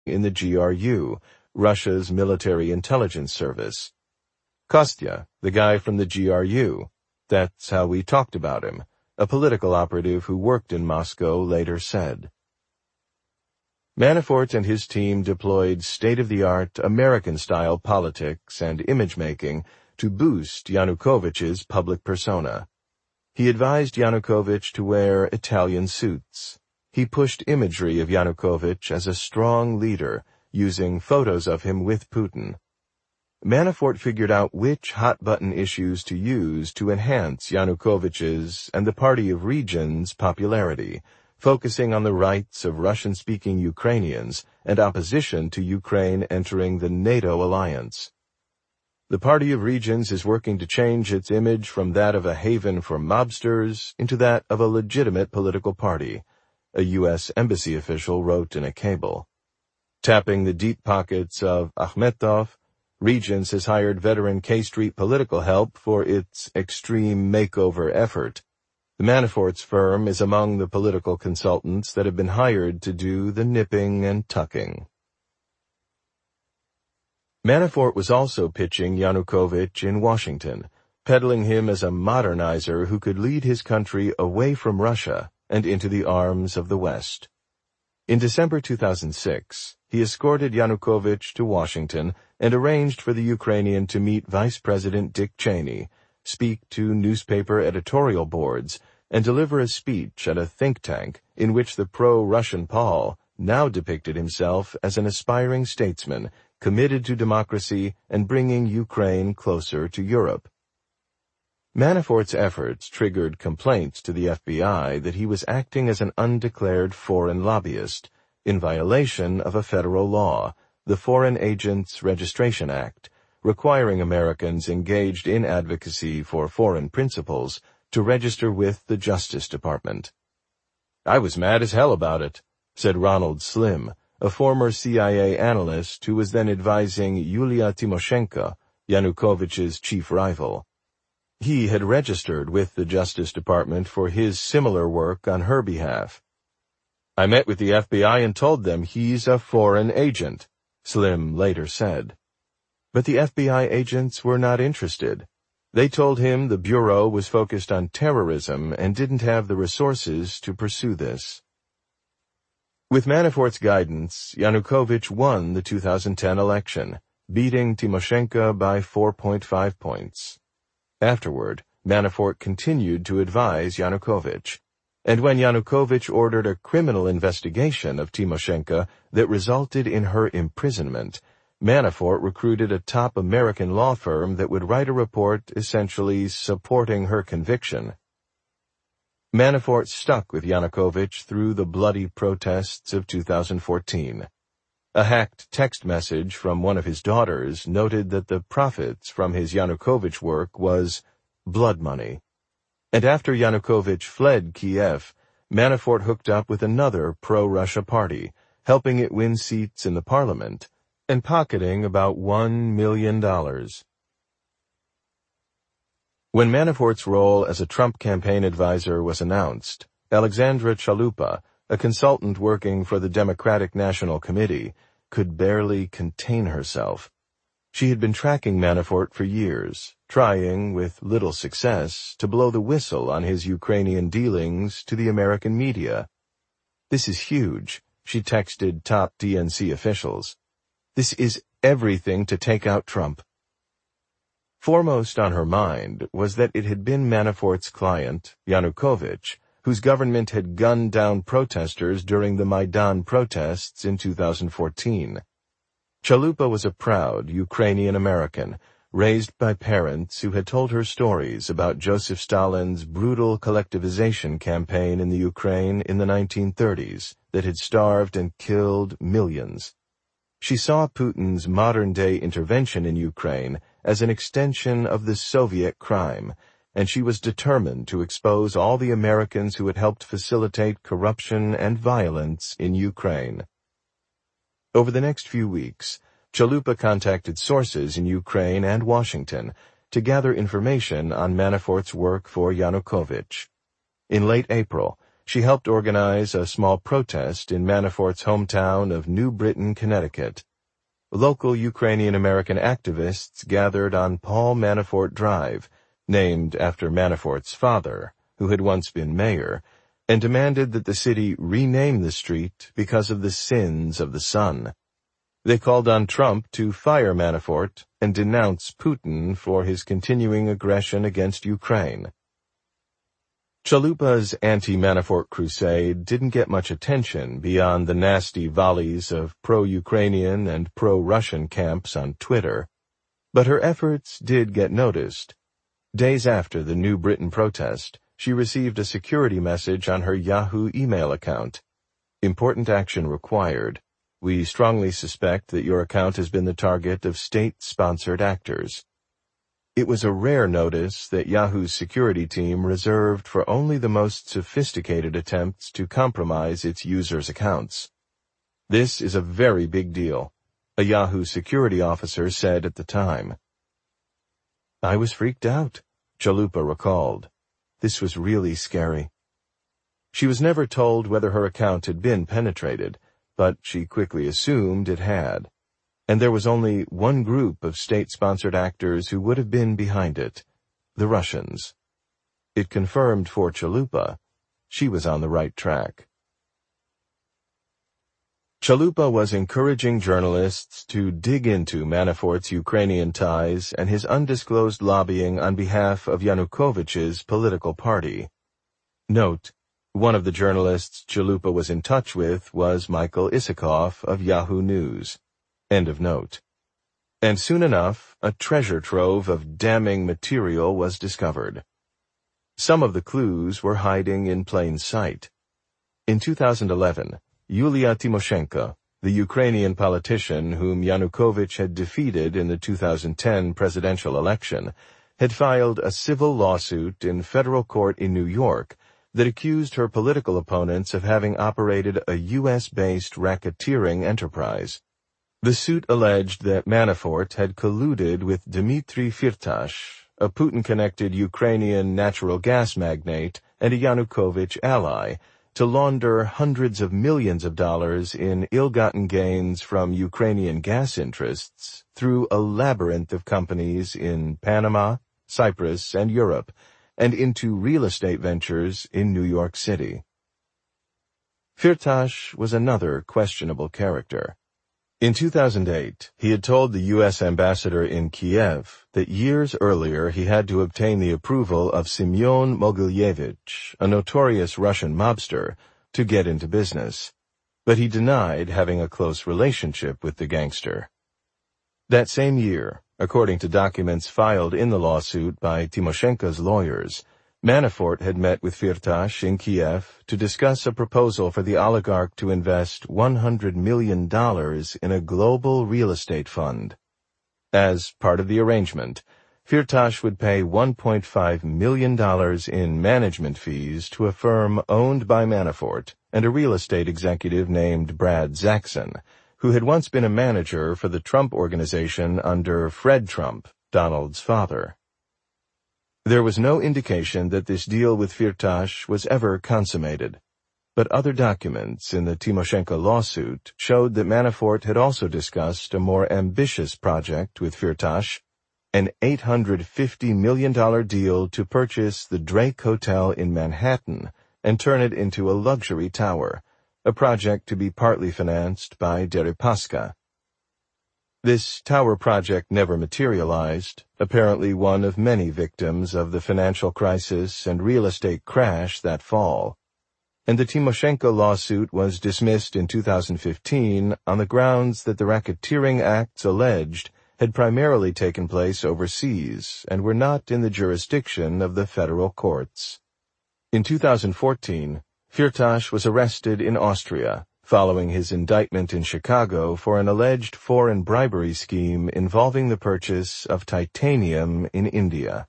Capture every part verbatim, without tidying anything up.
in the G R U, Russia's military intelligence service. Kostya, the guy from the G R U. That's how we talked about him, a political operative who worked in Moscow later said. Manafort and his team deployed state-of-the-art American-style politics and image-making to boost Yanukovych's public persona. He advised Yanukovych to wear Italian suits. He pushed imagery of Yanukovych as a strong leader, using photos of him with Putin. Manafort figured out which hot-button issues to use to enhance Yanukovych's and the Party of Regions' popularity, focusing on the rights of Russian-speaking Ukrainians and opposition to Ukraine entering the NATO alliance. The Party of Regions is working to change its image from that of a haven for mobsters into that of a legitimate political party, a U S embassy official wrote in a cable. Tapping the deep pockets of Akhmetov, Regions has hired veteran K Street political help for its extreme makeover effort. The Manafort's firm is among the political consultants that have been hired to do the nipping and tucking. Manafort was also pitching Yanukovych in Washington, peddling him as a modernizer who could lead his country away from Russia and into the arms of the West. In December two thousand six, he escorted Yanukovych to Washington and arranged for the Ukrainian to meet Vice President Dick Cheney, speak to newspaper editorial boards, and deliver a speech at a think tank in which the pro-Russian Paul now depicted himself as an aspiring statesman committed to democracy and bringing Ukraine closer to Europe. Manafort's efforts triggered complaints to the F B I that he was acting as an undeclared foreign lobbyist, in violation of a federal law, the Foreign Agents Registration Act, requiring Americans engaged in advocacy for foreign principles to register with the Justice Department. "I was mad as hell about it," said Ronald Slim, a former C I A analyst who was then advising Yulia Tymoshenko, Yanukovych's chief rival. He had registered with the Justice Department for his similar work on her behalf. "I met with the F B I and told them he's a foreign agent," Slim later said. But the F B I agents were not interested. They told him the Bureau was focused on terrorism and didn't have the resources to pursue this. With Manafort's guidance, Yanukovych won the two thousand ten election, beating Tymoshenko by four point five points. Afterward, Manafort continued to advise Yanukovych, and when Yanukovych ordered a criminal investigation of Tymoshenko that resulted in her imprisonment, Manafort recruited a top American law firm that would write a report essentially supporting her conviction. Manafort stuck with Yanukovych through the bloody protests of two thousand fourteen. A hacked text message from one of his daughters noted that the profits from his Yanukovych work was blood money. And after Yanukovych fled Kiev, Manafort hooked up with another pro-Russia party, helping it win seats in the parliament, and pocketing about one million dollars. When Manafort's role as a Trump campaign advisor was announced, Alexandra Chalupa, a consultant working for the Democratic National Committee, could barely contain herself. She had been tracking Manafort for years, trying, with little success, to blow the whistle on his Ukrainian dealings to the American media. "This is huge," she texted top D N C officials. "This is everything to take out Trump." Foremost on her mind was that it had been Manafort's client, Yanukovych, whose government had gunned down protesters during the Maidan protests in two thousand fourteen. Chalupa was a proud Ukrainian-American, raised by parents who had told her stories about Joseph Stalin's brutal collectivization campaign in the Ukraine in the nineteen thirties that had starved and killed millions. She saw Putin's modern-day intervention in Ukraine as an extension of the Soviet crime, and she was determined to expose all the Americans who had helped facilitate corruption and violence in Ukraine. Over the next few weeks, Chalupa contacted sources in Ukraine and Washington to gather information on Manafort's work for Yanukovych. In late April, she helped organize a small protest in Manafort's hometown of New Britain, Connecticut. Local Ukrainian-American activists gathered on Paul Manafort Drive, named after Manafort's father, who had once been mayor, and demanded that the city rename the street because of the sins of the son. They called on Trump to fire Manafort and denounce Putin for his continuing aggression against Ukraine. Chalupa's anti-Manafort crusade didn't get much attention beyond the nasty volleys of pro-Ukrainian and pro-Russian camps on Twitter, but her efforts did get noticed. Days after the New Britain protest, she received a security message on her Yahoo email account. Important action required. We strongly suspect that your account has been the target of state-sponsored actors. It was a rare notice that Yahoo's security team reserved for only the most sophisticated attempts to compromise its users' accounts. This is a very big deal, a Yahoo security officer said at the time. I was freaked out, Chalupa recalled. This was really scary. She was never told whether her account had been penetrated, but she quickly assumed it had. And there was only one group of state-sponsored actors who would have been behind it, the Russians. It confirmed for Chalupa she was on the right track. Chalupa was encouraging journalists to dig into Manafort's Ukrainian ties and his undisclosed lobbying on behalf of Yanukovych's political party. Note, one of the journalists Chalupa was in touch with was Michael Isikoff of Yahoo News. End of note. And soon enough, a treasure trove of damning material was discovered. Some of the clues were hiding in plain sight. In two thousand eleven, Yulia Tymoshenko, the Ukrainian politician whom Yanukovych had defeated in the two thousand ten presidential election, had filed a civil lawsuit in federal court in New York that accused her political opponents of having operated a U S-based racketeering enterprise. The suit alleged that Manafort had colluded with Dmitry Firtash, a Putin-connected Ukrainian natural gas magnate and a Yanukovych ally, to launder hundreds of millions of dollars in ill-gotten gains from Ukrainian gas interests through a labyrinth of companies in Panama, Cyprus, and Europe, and into real estate ventures in New York City. Firtash was another questionable character. In two thousand eight, he had told the U S ambassador in Kiev that years earlier he had to obtain the approval of Semyon Mogilyevich, a notorious Russian mobster, to get into business, but he denied having a close relationship with the gangster. That same year, according to documents filed in the lawsuit by Tymoshenko's lawyers, Manafort had met with Firtash in Kiev to discuss a proposal for the oligarch to invest one hundred million dollars in a global real estate fund. As part of the arrangement, Firtash would pay one point five million dollars in management fees to a firm owned by Manafort and a real estate executive named Brad Zackson, who had once been a manager for the Trump Organization under Fred Trump, Donald's father. There was no indication that this deal with Firtash was ever consummated, but other documents in the Tymoshenko lawsuit showed that Manafort had also discussed a more ambitious project with Firtash, an eight hundred fifty million dollars deal to purchase the Drake Hotel in Manhattan and turn it into a luxury tower, a project to be partly financed by Deripaska. This tower project never materialized, apparently one of many victims of the financial crisis and real estate crash that fall, and the Tymoshenko lawsuit was dismissed in two thousand fifteen on the grounds that the racketeering acts alleged had primarily taken place overseas and were not in the jurisdiction of the federal courts. In two thousand fourteen, Firtash was arrested in Austria, following his indictment in Chicago for an alleged foreign bribery scheme involving the purchase of titanium in India.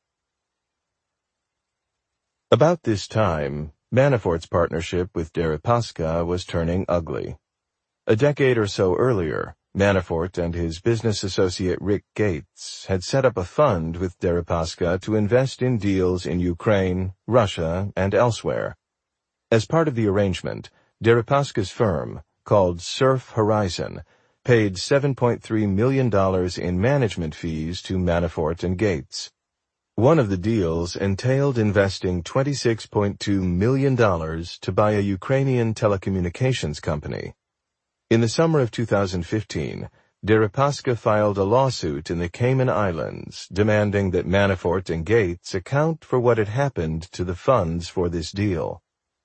About this time, Manafort's partnership with Deripaska was turning ugly. A decade or so earlier, Manafort and his business associate Rick Gates had set up a fund with Deripaska to invest in deals in Ukraine, Russia, and elsewhere. As part of the arrangement, Deripaska's firm, called Surf Horizon, paid seven point three million dollars in management fees to Manafort and Gates. One of the deals entailed investing twenty-six point two million dollars to buy a Ukrainian telecommunications company. In the summer of two thousand fifteen, Deripaska filed a lawsuit in the Cayman Islands demanding that Manafort and Gates account for what had happened to the funds for this deal.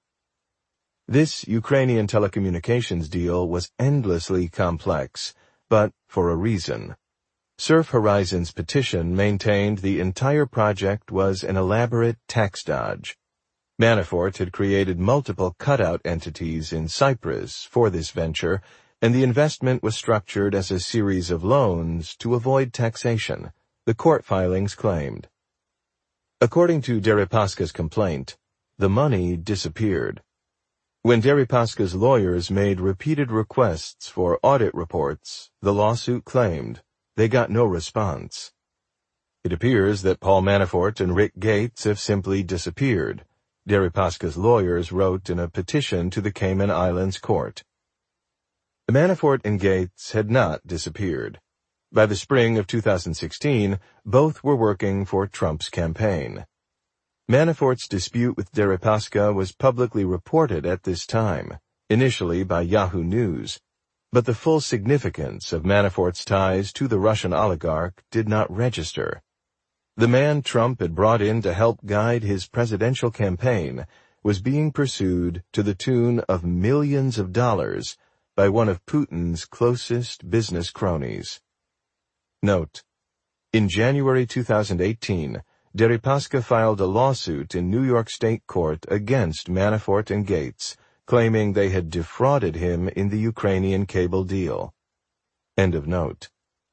This Ukrainian telecommunications deal was endlessly complex, but for a reason. Surf Horizon's petition maintained the entire project was an elaborate tax dodge. Manafort had created multiple cutout entities in Cyprus for this venture, and the investment was structured as a series of loans to avoid taxation, the court filings claimed. According to Deripaska's complaint, the money disappeared. When Deripaska's lawyers made repeated requests for audit reports, the lawsuit claimed they got no response. It appears that Paul Manafort and Rick Gates have simply disappeared, Deripaska's lawyers wrote in a petition to the Cayman Islands court. Manafort and Gates had not disappeared. By the spring of two thousand sixteen, both were working for Trump's campaign. Manafort's dispute with Deripaska was publicly reported at this time, initially by Yahoo News, but the full significance of Manafort's ties to the Russian oligarch did not register. The man Trump had brought in to help guide his presidential campaign was being pursued to the tune of millions of dollars by one of Putin's closest business cronies. Note: in January two thousand eighteen, Deripaska filed a lawsuit in New York State Court against Manafort and Gates, claiming they had defrauded him in the Ukrainian cable deal. End of note.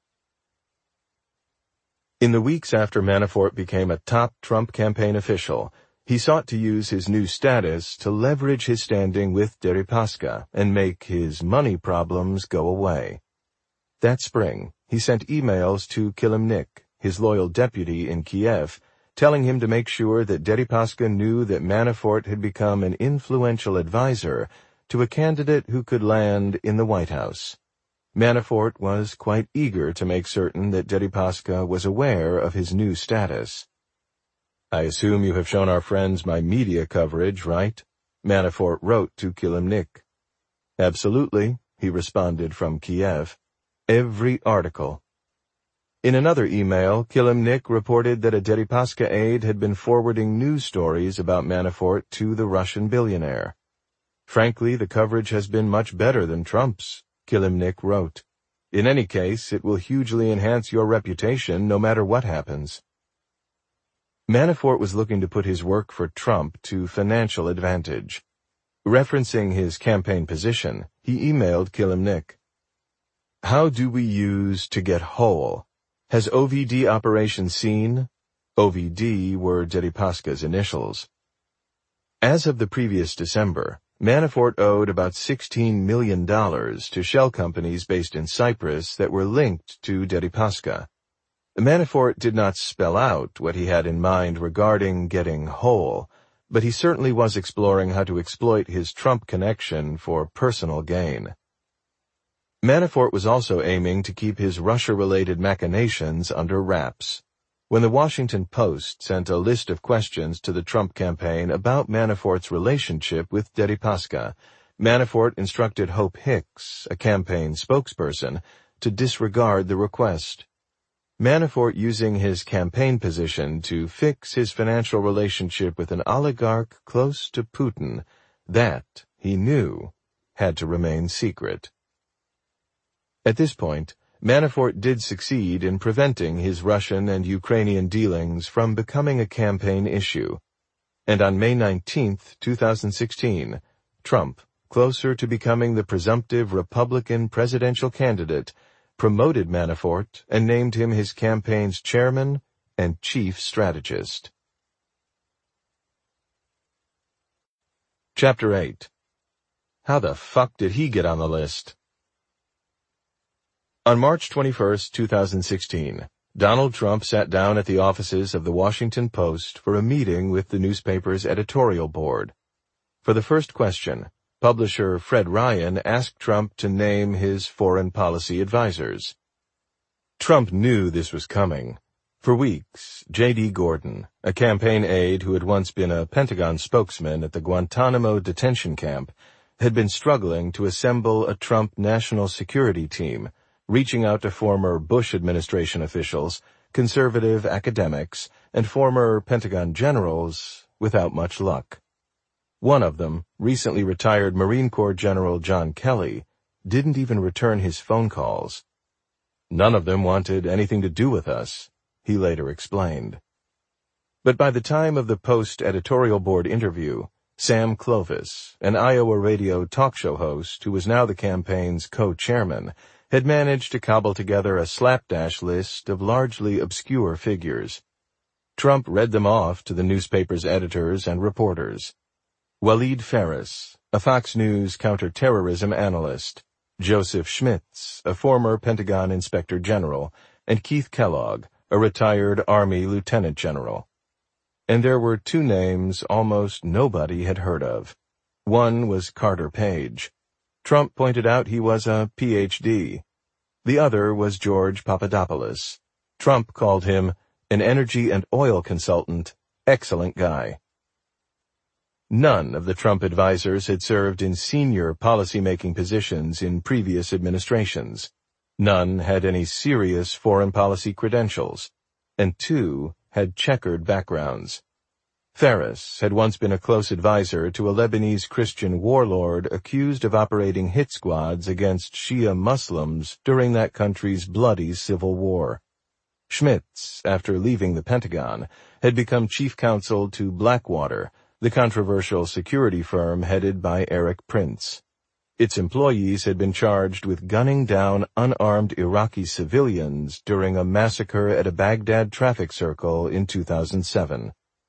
In the weeks after Manafort became a top Trump campaign official, he sought to use his new status to leverage his standing with Deripaska and make his money problems go away. That spring, he sent emails to Kilimnik, his loyal deputy in Kiev, telling him to make sure that Deripaska knew that Manafort had become an influential advisor to a candidate who could land in the White House. Manafort was quite eager to make certain that Deripaska was aware of his new status. "I assume you have shown our friends my media coverage, right?" Manafort wrote to Kilimnik. "Absolutely," he responded from Kiev. "Every article." In another email, Kilimnik reported that a Deripaska aide had been forwarding news stories about Manafort to the Russian billionaire. "Frankly, the coverage has been much better than Trump's," Kilimnik wrote. "In any case, it will hugely enhance your reputation no matter what happens." Manafort was looking to put his work for Trump to financial advantage. Referencing his campaign position, he emailed Kilimnik, "How do we use to get whole? Has O V D operation seen?" O V D were Deripaska's initials. As of the previous December, Manafort owed about sixteen million dollars to shell companies based in Cyprus that were linked to Deripaska. Manafort did not spell out what he had in mind regarding getting whole, but he certainly was exploring how to exploit his Trump connection for personal gain. Manafort was also aiming to keep his Russia-related machinations under wraps. When the Washington Post sent a list of questions to the Trump campaign about Manafort's relationship with Deripaska, Manafort instructed Hope Hicks, a campaign spokesperson, to disregard the request. Manafort using his campaign position to fix his financial relationship with an oligarch close to Putin, that, he knew, had to remain secret. At this point, Manafort did succeed in preventing his Russian and Ukrainian dealings from becoming a campaign issue. And on May nineteenth, two thousand sixteen, Trump, closer to becoming the presumptive Republican presidential candidate, promoted Manafort and named him his campaign's chairman and chief strategist. Chapter eight. How the fuck did he get on the list? On March twenty-first, two thousand sixteen, Donald Trump sat down at the offices of the Washington Post for a meeting with the newspaper's editorial board. For the first question, publisher Fred Ryan asked Trump to name his foreign policy advisers. Trump knew this was coming. For weeks, J D Gordon, a campaign aide who had once been a Pentagon spokesman at the Guantanamo detention camp, had been struggling to assemble a Trump national security team, reaching out to former Bush administration officials, conservative academics, and former Pentagon generals without much luck. One of them, recently retired Marine Corps General John Kelly, didn't even return his phone calls. "None of them wanted anything to do with us," he later explained. But by the time of the Post editorial board interview, Sam Clovis, an Iowa radio talk show host who was now the campaign's co-chairman, had managed to cobble together a slapdash list of largely obscure figures. Trump read them off to the newspaper's editors and reporters. Waleed Phares, a Fox News counterterrorism analyst, Joseph Schmitz, a former Pentagon inspector general, and Keith Kellogg, a retired Army lieutenant general. And there were two names almost nobody had heard of. One was Carter Page. Trump pointed out he was a P H D. The other was George Papadopoulos. Trump called him an energy and oil consultant, excellent guy. None of the Trump advisers had served in senior policymaking positions in previous administrations. None had any serious foreign policy credentials, and two had checkered backgrounds. Phares had once been a close advisor to a Lebanese Christian warlord accused of operating hit squads against Shia Muslims during that country's bloody civil war. Schmitz, after leaving the Pentagon, had become chief counsel to Blackwater, the controversial security firm headed by Eric Prince. Its employees had been charged with gunning down unarmed Iraqi civilians during a massacre at a Baghdad traffic circle in two thousand seven.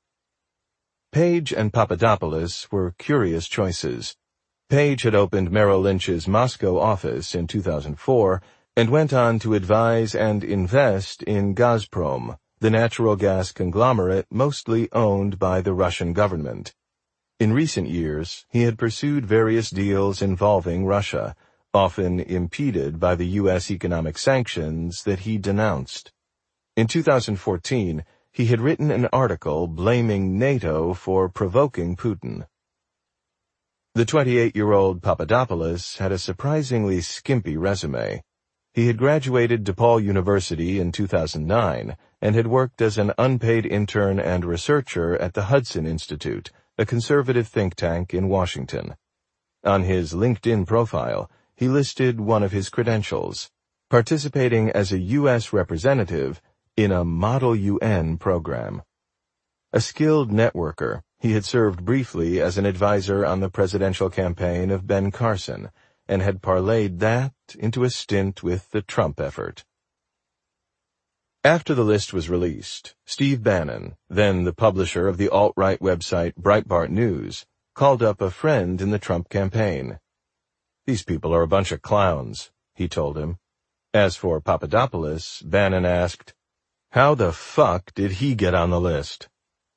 Page and Papadopoulos were curious choices. Page had opened Merrill Lynch's Moscow office in two thousand four and went on to advise and invest in Gazprom, the natural gas conglomerate mostly owned by the Russian government. In recent years, he had pursued various deals involving Russia, often impeded by the U S economic sanctions that he denounced. In two thousand fourteen, he had written an article blaming NATO for provoking Putin. The twenty-eight-year-old Papadopoulos had a surprisingly skimpy resume. He had graduated DePaul University in two thousand nine and had worked as an unpaid intern and researcher at the Hudson Institute, a conservative think tank in Washington. On his LinkedIn profile, he listed one of his credentials, participating as a U S representative in a Model U N program. A skilled networker, he had served briefly as an advisor on the presidential campaign of Ben Carson, and had parlayed that into a stint with the Trump effort. After the list was released, Steve Bannon, then the publisher of the alt-right website Breitbart News, called up a friend in the Trump campaign. "These people are a bunch of clowns," he told him. As for Papadopoulos, Bannon asked, "How the fuck did he get on the list?"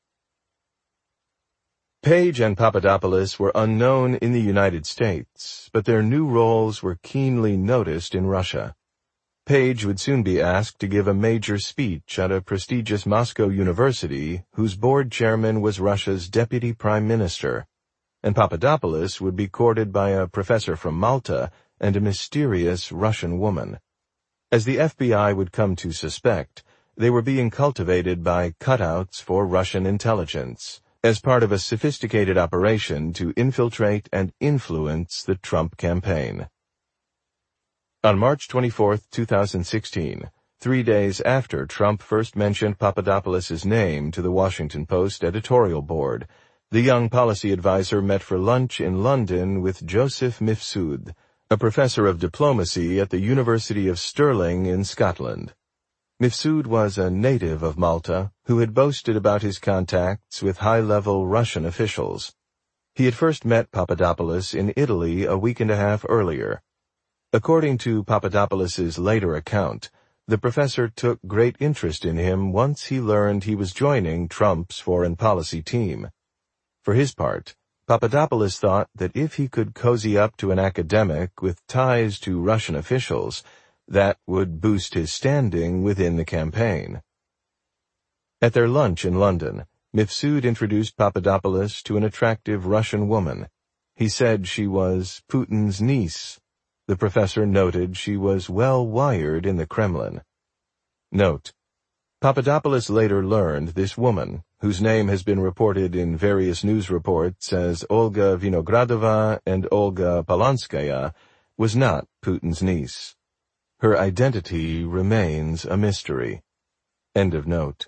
Page and Papadopoulos were unknown in the United States, but their new roles were keenly noticed in Russia. Page would soon be asked to give a major speech at a prestigious Moscow university whose board chairman was Russia's deputy prime minister, and Papadopoulos would be courted by a professor from Malta and a mysterious Russian woman. As the F B I would come to suspect, they were being cultivated by cutouts for Russian intelligence, as part of a sophisticated operation to infiltrate and influence the Trump campaign. On March twenty-fourth, two thousand sixteen, three days after Trump first mentioned Papadopoulos' name to the Washington Post editorial board, the young policy advisor met for lunch in London with Joseph Mifsud, a professor of diplomacy at the University of Stirling in Scotland. Mifsud was a native of Malta who had boasted about his contacts with high-level Russian officials. He had first met Papadopoulos in Italy a week and a half earlier. According to Papadopoulos' later account, the professor took great interest in him once he learned he was joining Trump's foreign policy team. For his part, Papadopoulos thought that if he could cozy up to an academic with ties to Russian officials, that would boost his standing within the campaign. At their lunch in London, Mifsud introduced Papadopoulos to an attractive Russian woman. He said she was Putin's niece. The professor noted she was well-wired in the Kremlin. Note: Papadopoulos later learned this woman, whose name has been reported in various news reports as Olga Vinogradova and Olga Polonskaya, was not Putin's niece. Her identity remains a mystery. End of note.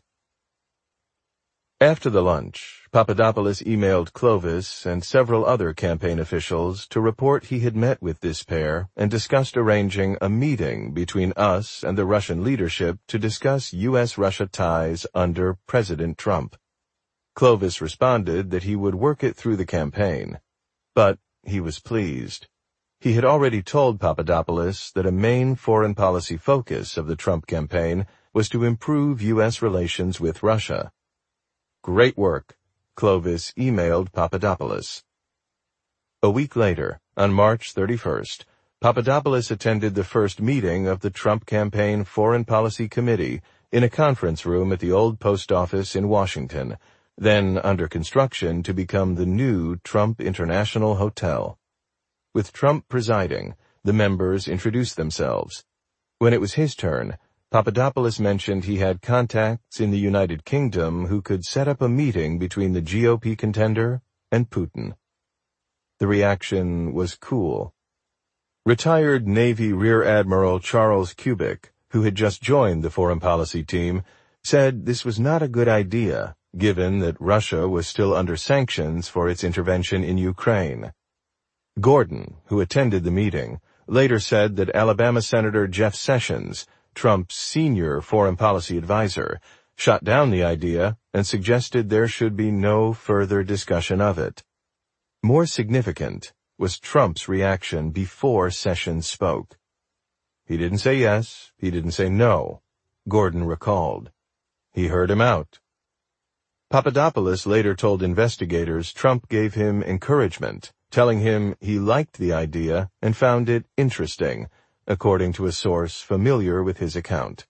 After the lunch, Papadopoulos emailed Clovis and several other campaign officials to report he had met with this pair and discussed arranging a meeting between us and the Russian leadership to discuss U S Russia ties under President Trump. Clovis responded that he would work it through the campaign, but he was pleased. He had already told Papadopoulos that a main foreign policy focus of the Trump campaign was to improve U S relations with Russia. Great work, Clovis emailed Papadopoulos. A week later, on March thirty-first, Papadopoulos attended the first meeting of the Trump Campaign Foreign Policy Committee in a conference room at the old post office in Washington, then under construction to become the new Trump International Hotel. With Trump presiding, the members introduced themselves. When it was his turn, Papadopoulos mentioned he had contacts in the United Kingdom who could set up a meeting between the G O P contender and Putin. The reaction was cool. Retired Navy Rear Admiral Charles Kubik, who had just joined the foreign policy team, said this was not a good idea, given that Russia was still under sanctions for its intervention in Ukraine. Gordon, who attended the meeting, later said that Alabama Senator Jeff Sessions, Trump's senior foreign policy advisor, shot down the idea and suggested there should be no further discussion of it. More significant was Trump's reaction before Sessions spoke. He didn't say yes, he didn't say no, Gordon recalled. He heard him out. Papadopoulos later told investigators Trump gave him encouragement, telling him he liked the idea and found it interesting, according to a source familiar with his account.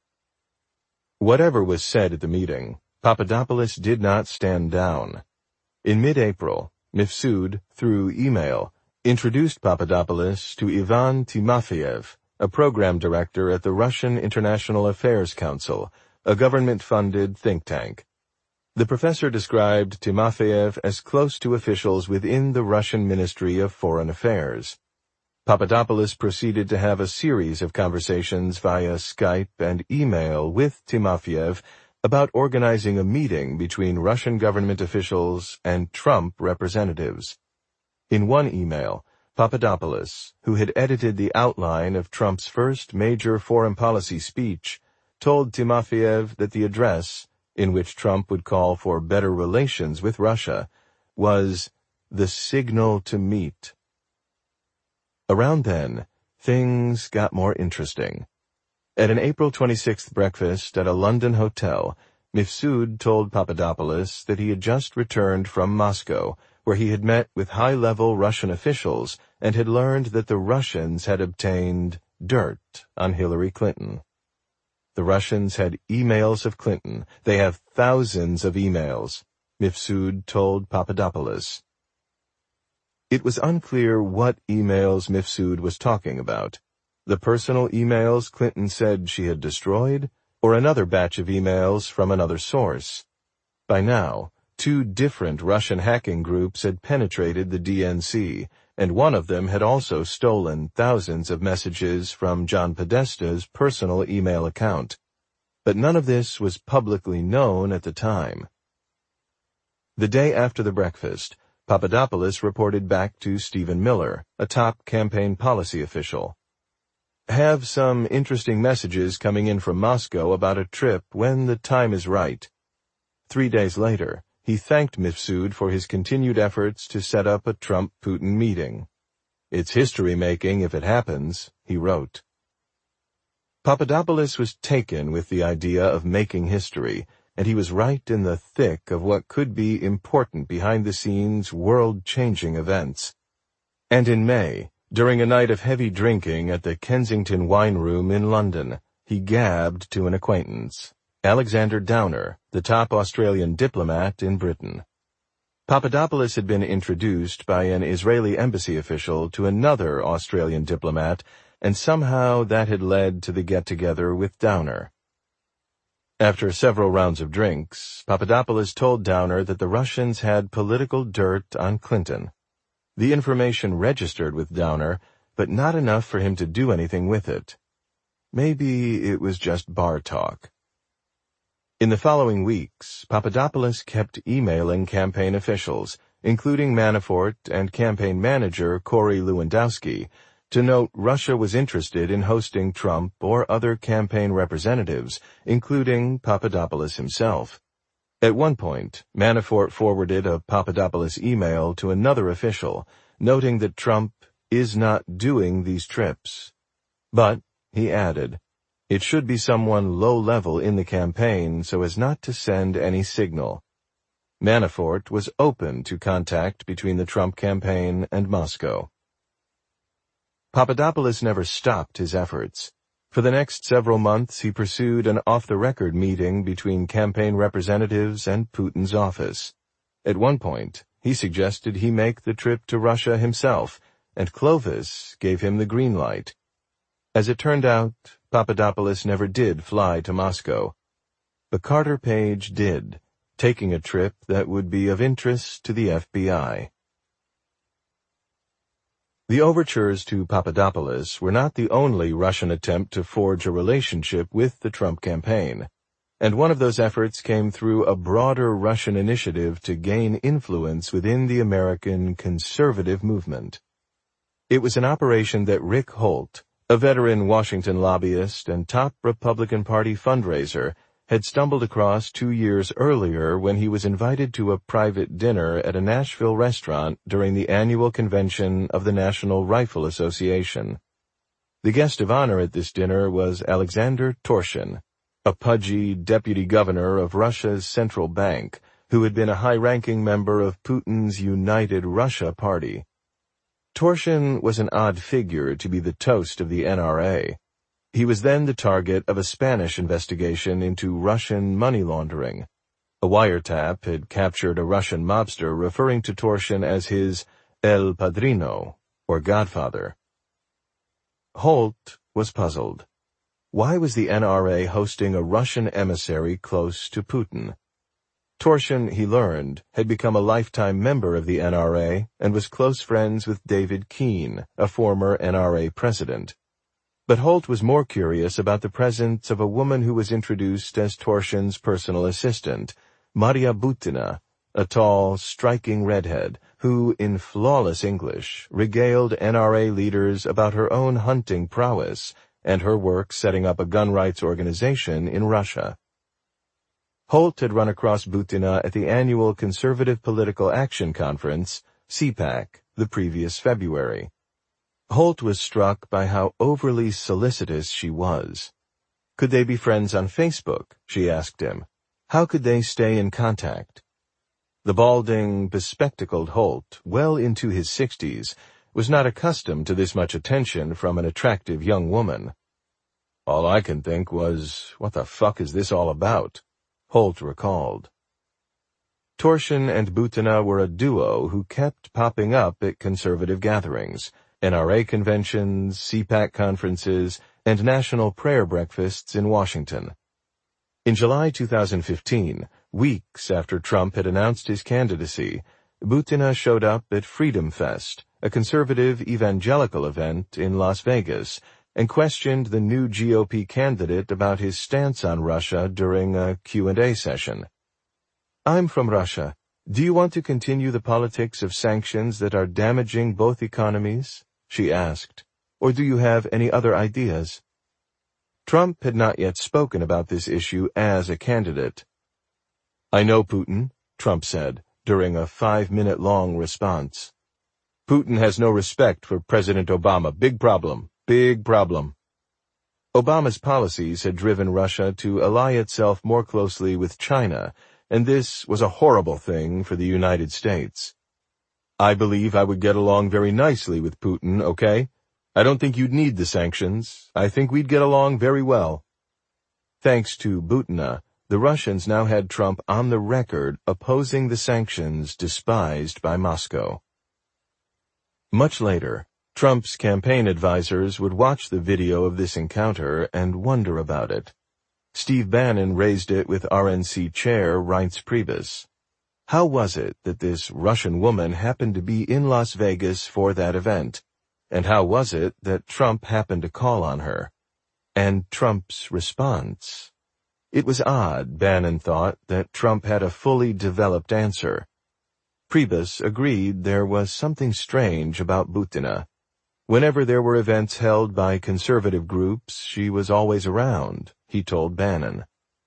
Whatever was said at the meeting, Papadopoulos did not stand down. In mid-April, Mifsud, through email, introduced Papadopoulos to Ivan Timofeyev, a program director at the Russian International Affairs Council, a government-funded think tank. The professor described Timofeyev as close to officials within the Russian Ministry of Foreign Affairs. Papadopoulos proceeded to have a series of conversations via Skype and email with Timofeyev about organizing a meeting between Russian government officials and Trump representatives. In one email, Papadopoulos, who had edited the outline of Trump's first major foreign policy speech, told Timofeyev that the address, in which Trump would call for better relations with Russia, was the signal to meet. Around then, things got more interesting. At an April twenty-sixth breakfast at a London hotel, Mifsud told Papadopoulos that he had just returned from Moscow, where he had met with high-level Russian officials and had learned that the Russians had obtained dirt on Hillary Clinton. The Russians had emails of Clinton. They have thousands of emails, Mifsud told Papadopoulos. It was unclear what emails Mifsud was talking about. The personal emails Clinton said she had destroyed, or another batch of emails from another source. By now, two different Russian hacking groups had penetrated the D N C, and one of them had also stolen thousands of messages from John Podesta's personal email account. But none of this was publicly known at the time. The day after the breakfast, Papadopoulos reported back to Stephen Miller, a top campaign policy official. Have some interesting messages coming in from Moscow about a trip when the time is right. Three days later, he thanked Mifsud for his continued efforts to set up a Trump-Putin meeting. It's history-making if it happens, he wrote. Papadopoulos was taken with the idea of making history, and he was right in the thick of what could be important behind-the-scenes, world-changing events. And in May, during a night of heavy drinking at the Kensington Wine Room in London, he gabbed to an acquaintance, Alexander Downer, the top Australian diplomat in Britain. Papadopoulos had been introduced by an Israeli embassy official to another Australian diplomat, and somehow that had led to the get-together with Downer. After several rounds of drinks, Papadopoulos told Downer that the Russians had political dirt on Clinton. The information registered with Downer, but not enough for him to do anything with it. Maybe it was just bar talk. In the following weeks, Papadopoulos kept emailing campaign officials, including Manafort and campaign manager Corey Lewandowski, to note Russia was interested in hosting Trump or other campaign representatives, including Papadopoulos himself. At one point, Manafort forwarded a Papadopoulos email to another official, noting that Trump is not doing these trips. But, he added, it should be someone low-level in the campaign so as not to send any signal. Manafort was open to contact between the Trump campaign and Moscow. Papadopoulos never stopped his efforts. For the next several months he pursued an off-the-record meeting between campaign representatives and Putin's office. At one point, he suggested he make the trip to Russia himself, and Clovis gave him the green light. As it turned out, Papadopoulos never did fly to Moscow. But Carter Page did, taking a trip that would be of interest to the F B I. The overtures to Papadopoulos were not the only Russian attempt to forge a relationship with the Trump campaign, and one of those efforts came through a broader Russian initiative to gain influence within the American conservative movement. It was an operation that Rick Holt, a veteran Washington lobbyist and top Republican Party fundraiser, had stumbled across two years earlier when he was invited to a private dinner at a Nashville restaurant during the annual convention of the National Rifle Association. The guest of honor at this dinner was Alexander Torshin, a pudgy deputy governor of Russia's central bank, who had been a high-ranking member of Putin's United Russia party. Torshin was an odd figure to be the toast of the N R A. He was then the target of a Spanish investigation into Russian money laundering. A wiretap had captured a Russian mobster referring to Torshin as his El Padrino, or Godfather. Holt was puzzled. Why was the N R A hosting a Russian emissary close to Putin? Torshin, he learned, had become a lifetime member of the N R A and was close friends with David Keene, a former N R A president. But Holt was more curious about the presence of a woman who was introduced as Torshin's personal assistant, Maria Butina, a tall, striking redhead, who, in flawless English, regaled N R A leaders about her own hunting prowess and her work setting up a gun rights organization in Russia. Holt had run across Butina at the annual Conservative Political Action Conference, C PAC, the previous February. Holt was struck by how overly solicitous she was. Could they be friends on Facebook? She asked him. How could they stay in contact? The balding, bespectacled Holt, well into his sixties, was not accustomed to this much attention from an attractive young woman. All I can think was, what the fuck is this all about? Holt recalled. Torshin and Butina were a duo who kept popping up at conservative gatherings, N R A conventions, C PAC conferences, and national prayer breakfasts in Washington. In July two thousand fifteen, weeks after Trump had announced his candidacy, Butina showed up at Freedom Fest, a conservative evangelical event in Las Vegas, and questioned the new G O P candidate about his stance on Russia during a Q and A session. I'm from Russia. Do you want to continue the politics of sanctions that are damaging both economies? She asked. Or do you have any other ideas? Trump had not yet spoken about this issue as a candidate. I know Putin, Trump said, during a five-minute-long response. Putin has no respect for President Obama. Big problem. Big problem. Obama's policies had driven Russia to ally itself more closely with China, and this was a horrible thing for the United States. I believe I would get along very nicely with Putin, okay? I don't think you'd need the sanctions. I think we'd get along very well. Thanks to Butina, the Russians now had Trump on the record opposing the sanctions despised by Moscow. Much later, Trump's campaign advisors would watch the video of this encounter and wonder about it. Steve Bannon raised it with R N C chair Reince Priebus. How was it that this Russian woman happened to be in Las Vegas for that event? And how was it that Trump happened to call on her? And Trump's response? It was odd, Bannon thought, that Trump had a fully developed answer. Priebus agreed there was something strange about Butina. Whenever there were events held by conservative groups, she was always around, he told Bannon.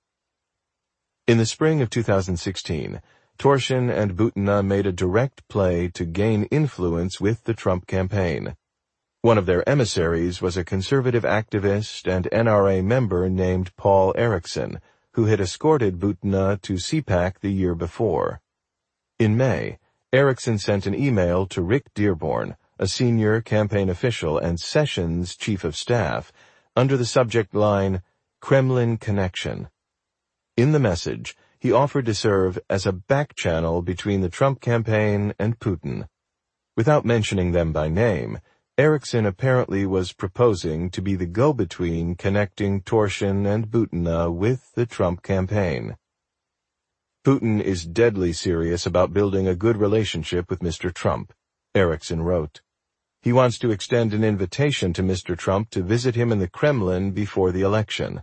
In the spring of two thousand sixteen, Torshin and Butina made a direct play to gain influence with the Trump campaign. One of their emissaries was a conservative activist and N R A member named Paul Erickson, who had escorted Butina to CPAC the year before. In May, Erickson sent an email to Rick Dearborn, a senior campaign official and Sessions chief of staff, under the subject line, Kremlin Connection. In the message, he offered to serve as a back channel between the Trump campaign and Putin. Without mentioning them by name, Erickson apparently was proposing to be the go-between connecting Torshin and Butina with the Trump campaign. Putin is deadly serious about building a good relationship with Mister Trump, Erickson wrote. He wants to extend an invitation to Mister Trump to visit him in the Kremlin before the election.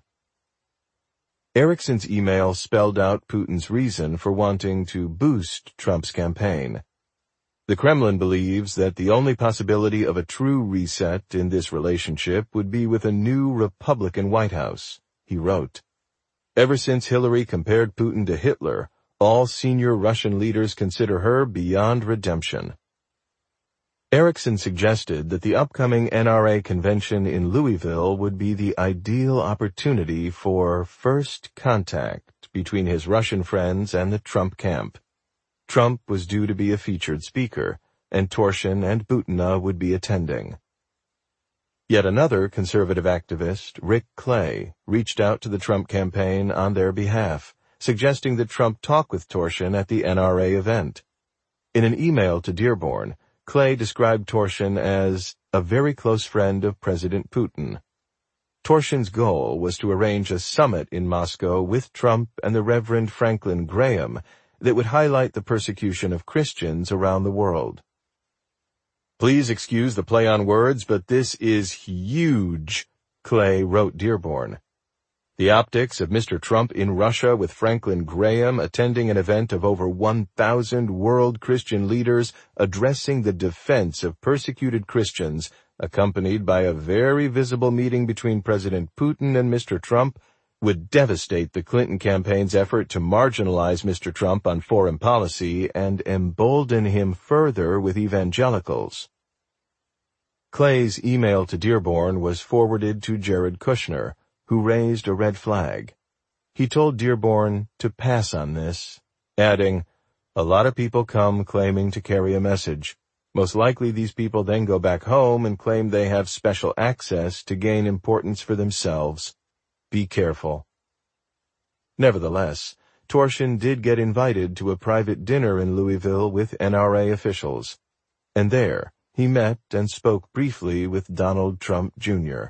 Erickson's email spelled out Putin's reason for wanting to boost Trump's campaign. The Kremlin believes that the only possibility of a true reset in this relationship would be with a new Republican White House, he wrote. Ever since Hillary compared Putin to Hitler, all senior Russian leaders consider her beyond redemption. Erickson suggested that the upcoming N R A convention in Louisville would be the ideal opportunity for first contact between his Russian friends and the Trump camp. Trump was due to be a featured speaker, and Torshin and Butina would be attending. Yet another conservative activist, Rick Clay, reached out to the Trump campaign on their behalf, suggesting that Trump talk with Torshin at the N R A event. In an email to Dearborn, Clay described Torshin as a very close friend of President Putin. Torshin's goal was to arrange a summit in Moscow with Trump and the Reverend Franklin Graham that would highlight the persecution of Christians around the world. Please excuse the play on words, but this is huge, Clay wrote Dearborn. The optics of Mister Trump in Russia with Franklin Graham attending an event of over one thousand world Christian leaders addressing the defense of persecuted Christians, accompanied by a very visible meeting between President Putin and Mister Trump, would devastate the Clinton campaign's effort to marginalize Mister Trump on foreign policy and embolden him further with evangelicals. Clay's email to Dearborn was forwarded to Jared Kushner, who raised a red flag. He told Dearborn to pass on this, adding, "A lot of people come claiming to carry a message. Most likely these people then go back home and claim they have special access to gain importance for themselves. Be careful." Nevertheless, Torshin did get invited to a private dinner in Louisville with N R A officials, and there he met and spoke briefly with Donald Trump Junior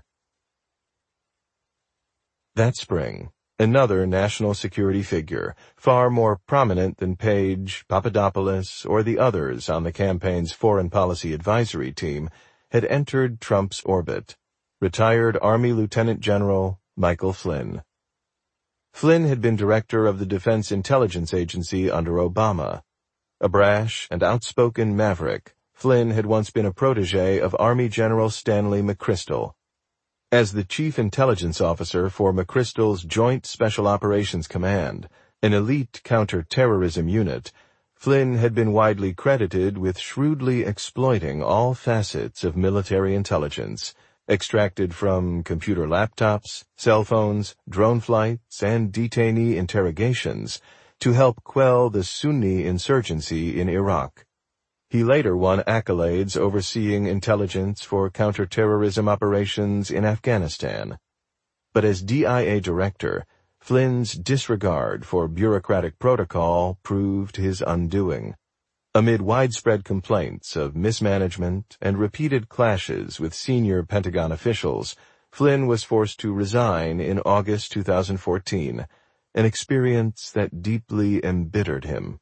That spring, another national security figure, far more prominent than Page, Papadopoulos, or the others on the campaign's foreign policy advisory team, had entered Trump's orbit, retired Army Lieutenant General Michael Flynn. Flynn had been director of the Defense Intelligence Agency under Obama. A brash and outspoken maverick, Flynn had once been a protege of Army General Stanley McChrystal. As the chief intelligence officer for McChrystal's Joint Special Operations Command, an elite counter-terrorism unit, Flynn had been widely credited with shrewdly exploiting all facets of military intelligence, extracted from computer laptops, cell phones, drone flights, and detainee interrogations, to help quell the Sunni insurgency in Iraq. He later won accolades overseeing intelligence for counterterrorism operations in Afghanistan. But as D I A director, Flynn's disregard for bureaucratic protocol proved his undoing. Amid widespread complaints of mismanagement and repeated clashes with senior Pentagon officials, Flynn was forced to resign in August two thousand fourteen, an experience that deeply embittered him.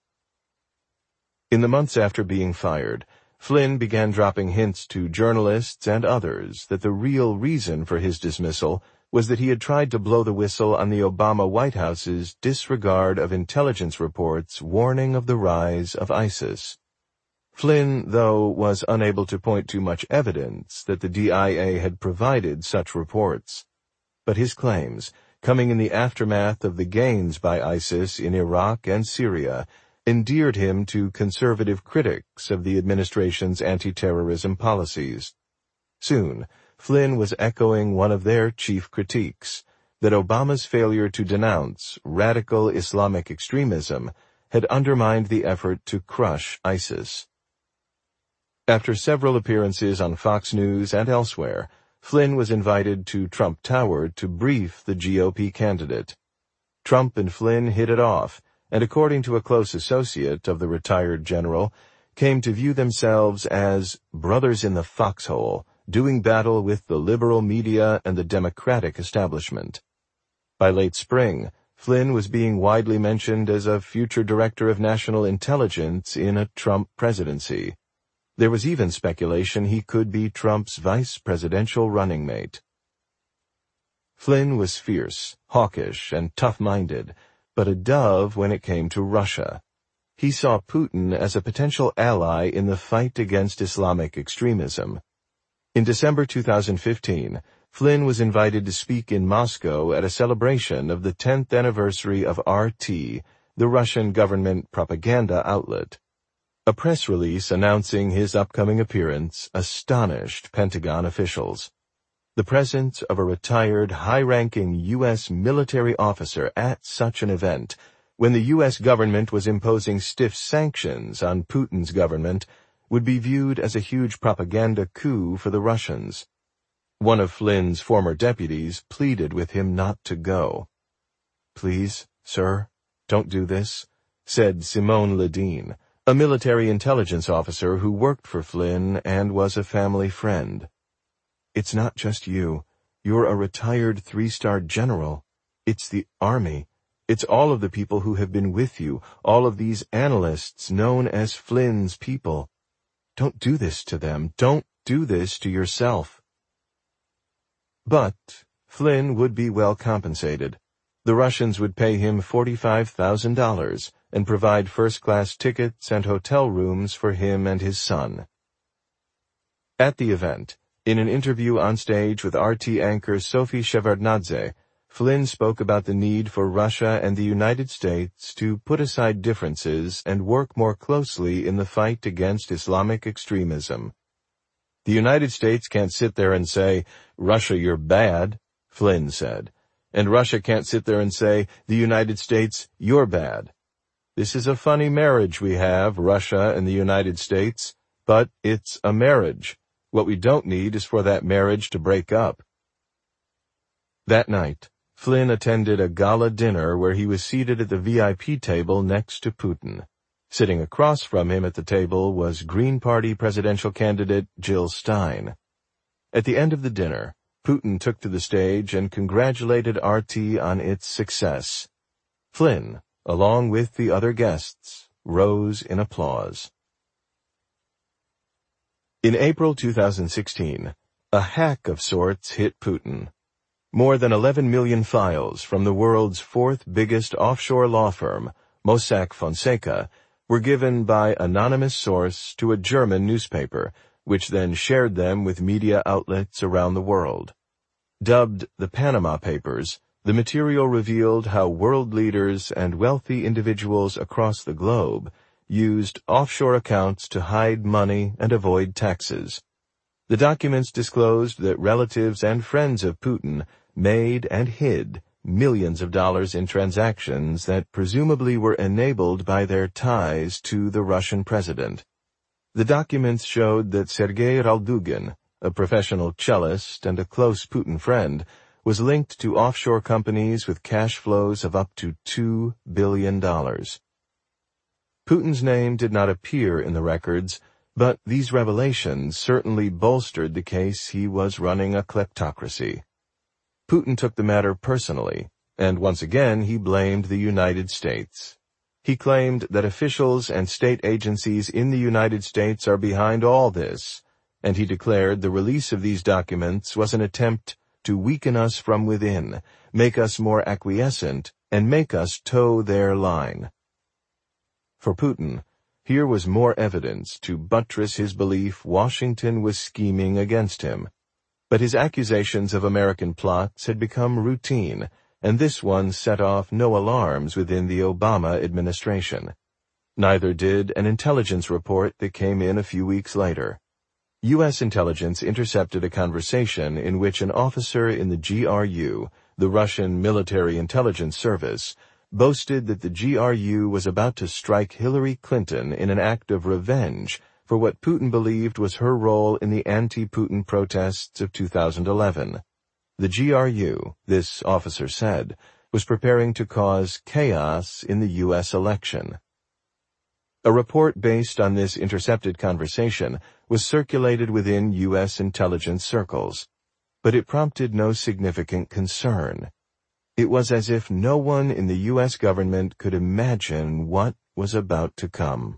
In the months after being fired, Flynn began dropping hints to journalists and others that the real reason for his dismissal was that he had tried to blow the whistle on the Obama White House's disregard of intelligence reports warning of the rise of ISIS. Flynn, though, was unable to point to much evidence that the D I A had provided such reports. But his claims, coming in the aftermath of the gains by ISIS in Iraq and Syria, endeared him to conservative critics of the administration's anti-terrorism policies. Soon, Flynn was echoing one of their chief critiques, that Obama's failure to denounce radical Islamic extremism had undermined the effort to crush ISIS. After several appearances on Fox News and elsewhere, Flynn was invited to Trump Tower to brief the G O P candidate. Trump and Flynn hit it off, and according to a close associate of the retired general, came to view themselves as brothers in the foxhole, doing battle with the liberal media and the Democratic establishment. By late spring, Flynn was being widely mentioned as a future director of national intelligence in a Trump presidency. There was even speculation he could be Trump's vice presidential running mate. Flynn was fierce, hawkish, and tough-minded, but a dove when it came to Russia. He saw Putin as a potential ally in the fight against Islamic extremism. In December two thousand fifteen, Flynn was invited to speak in Moscow at a celebration of the tenth anniversary of R T, the Russian government propaganda outlet. A press release announcing his upcoming appearance astonished Pentagon officials. The presence of a retired high-ranking U S military officer at such an event, when the U S government was imposing stiff sanctions on Putin's government, would be viewed as a huge propaganda coup for the Russians. One of Flynn's former deputies pleaded with him not to go. "Please, sir, don't do this," said Simone Ledeen, a military intelligence officer who worked for Flynn and was a family friend. "It's not just you. You're a retired three-star general. It's the Army. It's all of the people who have been with you, all of these analysts known as Flynn's people. Don't do this to them. Don't do this to yourself." But Flynn would be well compensated. The Russians would pay him forty-five thousand dollars and provide first-class tickets and hotel rooms for him and his son. At the event, in an interview on stage with R T anchor Sophie Shevardnadze, Flynn spoke about the need for Russia and the United States to put aside differences and work more closely in the fight against Islamic extremism. "The United States can't sit there and say, 'Russia, you're bad,'" Flynn said, "and Russia can't sit there and say, 'The United States, you're bad.' This is a funny marriage we have, Russia and the United States, but it's a marriage. What we don't need is for that marriage to break up." That night, Flynn attended a gala dinner where he was seated at the V I P table next to Putin. Sitting across from him at the table was Green Party presidential candidate Jill Stein. At the end of the dinner, Putin took to the stage and congratulated R T on its success. Flynn, along with the other guests, rose in applause. In April two thousand sixteen, a hack of sorts hit Putin. More than eleven million files from the world's fourth biggest offshore law firm, Mossack Fonseca, were given by anonymous source to a German newspaper, which then shared them with media outlets around the world. Dubbed the Panama Papers, the material revealed how world leaders and wealthy individuals across the globe used offshore accounts to hide money and avoid taxes. The documents disclosed that relatives and friends of Putin made and hid millions of dollars in transactions that presumably were enabled by their ties to the Russian president. The documents showed that Sergei Raldugin, a professional cellist and a close Putin friend, was linked to offshore companies with cash flows of up to two billion dollars. Putin's name did not appear in the records, but these revelations certainly bolstered the case he was running a kleptocracy. Putin took the matter personally, and once again he blamed the United States. He claimed that officials and state agencies in the United States are behind all this, and he declared the release of these documents was an attempt to weaken us from within, make us more acquiescent, and make us toe their line. For Putin, here was more evidence to buttress his belief Washington was scheming against him. But his accusations of American plots had become routine, and this one set off no alarms within the Obama administration. Neither did an intelligence report that came in a few weeks later. U S intelligence intercepted a conversation in which an officer in the G R U, the Russian Military Intelligence Service, boasted that the G R U was about to strike Hillary Clinton in an act of revenge for what Putin believed was her role in the anti-Putin protests of two thousand eleven. The G R U, this officer said, was preparing to cause chaos in the U S election. A report based on this intercepted conversation was circulated within U S intelligence circles, but it prompted no significant concern. It was as if no one in the U S government could imagine what was about to come.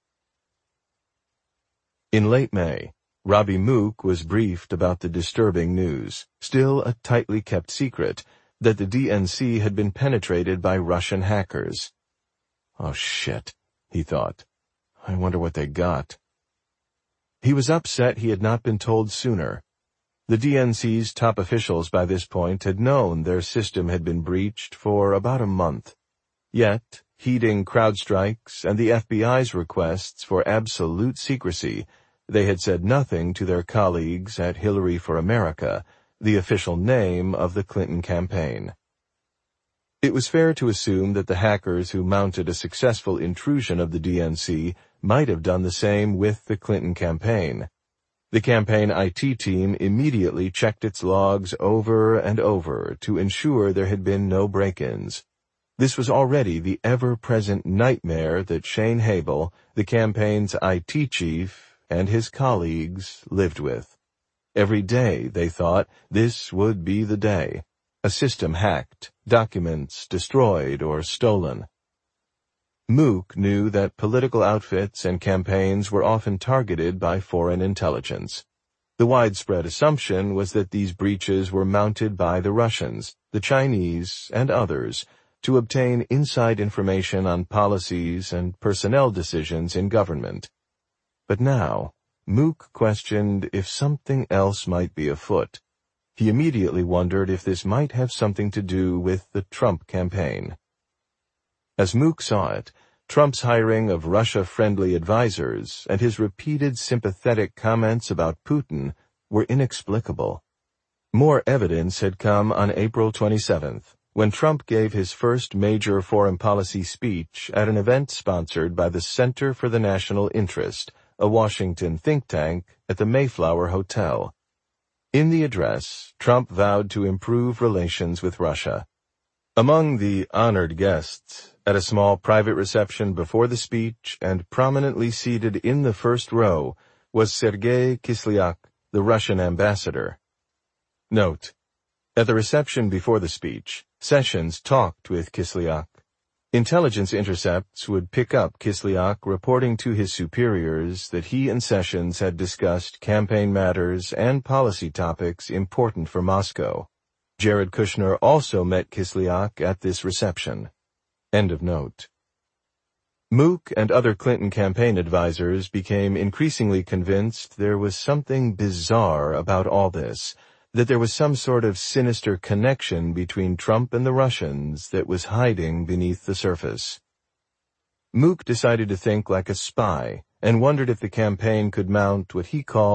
In late May, Robbie Mook was briefed about the disturbing news, still a tightly kept secret, that the D N C had been penetrated by Russian hackers. Oh shit, he thought. I wonder what they got. He was upset he had not been told sooner. The D N C's top officials by this point had known their system had been breached for about a month. Yet, heeding CrowdStrike's and the F B I's requests for absolute secrecy, they had said nothing to their colleagues at Hillary for America, the official name of the Clinton campaign. It was fair to assume that the hackers who mounted a successful intrusion of the D N C might have done the same with the Clinton campaign. The campaign I T team immediately checked its logs over and over to ensure there had been no break-ins. This was already the ever-present nightmare that Shane Habel, the campaign's I T chief, and his colleagues lived with. Every day, they thought, this would be the day. A system hacked, documents destroyed or stolen. Mook knew that political outfits and campaigns were often targeted by foreign intelligence. The widespread assumption was that these breaches were mounted by the Russians, the Chinese, and others to obtain inside information on policies and personnel decisions in government. But now, Mook questioned if something else might be afoot. He immediately wondered if this might have something to do with the Trump campaign. As Mook saw it, Trump's hiring of Russia-friendly advisors and his repeated sympathetic comments about Putin were inexplicable. More evidence had come on April twenty-seventh, when Trump gave his first major foreign policy speech at an event sponsored by the Center for the National Interest, a Washington think tank, at the Mayflower Hotel. In the address, Trump vowed to improve relations with Russia. Among the honored guests, at a small private reception before the speech and prominently seated in the first row, was Sergei Kislyak, the Russian ambassador. Note: at the reception before the speech, Sessions talked with Kislyak. Intelligence intercepts would pick up Kislyak reporting to his superiors that he and Sessions had discussed campaign matters and policy topics important for Moscow. Jared Kushner also met Kislyak at this reception. End of note. Mook and other Clinton campaign advisors became increasingly convinced there was something bizarre about all this, that there was some sort of sinister connection between Trump and the Russians that was hiding beneath the surface. Mook decided to think like a spy and wondered if the campaign could mount what he called